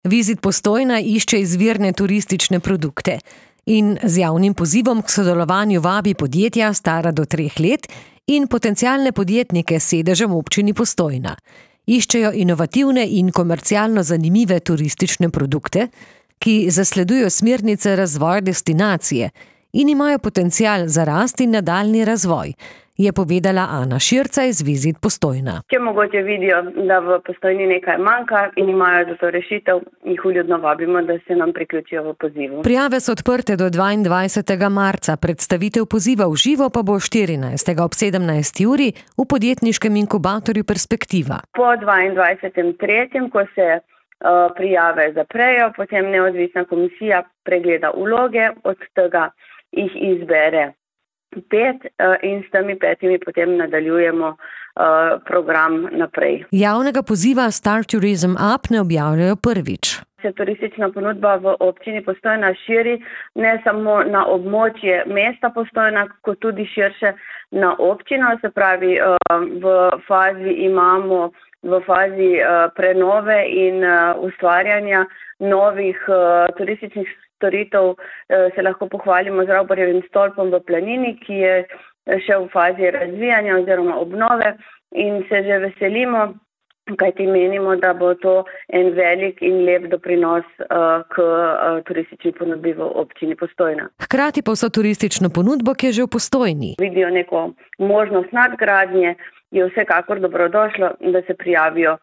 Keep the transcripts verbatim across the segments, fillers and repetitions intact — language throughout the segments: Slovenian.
Vizit Postojna išče izvirne turistične produkte in z javnim pozivom k sodelovanju vabi podjetja stara do treh let in potencialne podjetnike s sedežem v občini Postojna. Iščejo inovativne in komercialno zanimive turistične produkte, ki zasledujo smernice razvoja destinacije in imajo potencial za rast in nadaljnji razvoj, je povedala Ana Širca iz Vizit Postojna. Če mogoče vidijo, da v Postojni nekaj manjka in imajo za to rešitev, jih vljudno vabimo, da se nam priključijo v pozivu. Prijave so odprte do dvaindvajsetega marca, predstavitev poziva v živo pa bo štirinajstega ob sedemnajsti uri v podjetniškem inkubatorju Perspektiva. Po dvaindvajsetem tretjem, ko se uh, prijave zaprejo, potem neodvisna komisija pregleda vloge, od tega jih izbere pet in s temi petimi potem nadaljujemo uh, program naprej. Javnega poziva Start Tourism Up ne objavljajo prvič. Se turistična ponudba v občini Postojna širi ne samo na območje mesta Postojna, kot tudi širše na občino, se pravi uh, v fazi imamo v fazi uh, prenove in uh, ustvarjanja novih uh, turističnih storitev, se lahko pohvalimo z Ravbarjevim stolpom v Planini, ki je še v fazi razvijanja oziroma obnove in se že veselimo, kajti menimo, da bo to en velik in lep doprinos uh, k uh, turistični ponudbi v občini Postojna. Hkrati pa vso turistično ponudbo, ki je že v Postojni. Vidijo neko možnost nadgradnje, je vsekakor dobrodošlo, da se prijavijo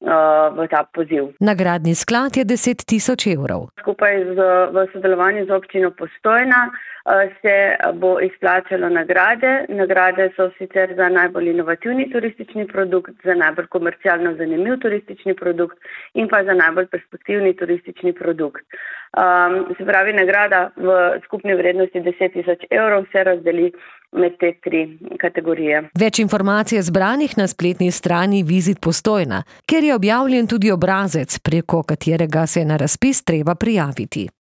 v ta poziv. Nagradni sklad je deset tisoč evrov. Skupaj z, v sodelovanju z občino Postojna se bo izplačalo nagrade. Nagrade so sicer za najbolj inovativni turistični produkt, za najbolj komercialno zanimiv turistični produkt in pa za najbolj perspektivni turistični produkt. Um, se pravi, nagrada v skupni vrednosti deset tisoč evrov se razdeli med te tri kategorije. Več informacij je zbranih na spletni strani Vizit Postojna, kjer je objavljen tudi obrazec, preko katerega se je na razpis treba prijaviti.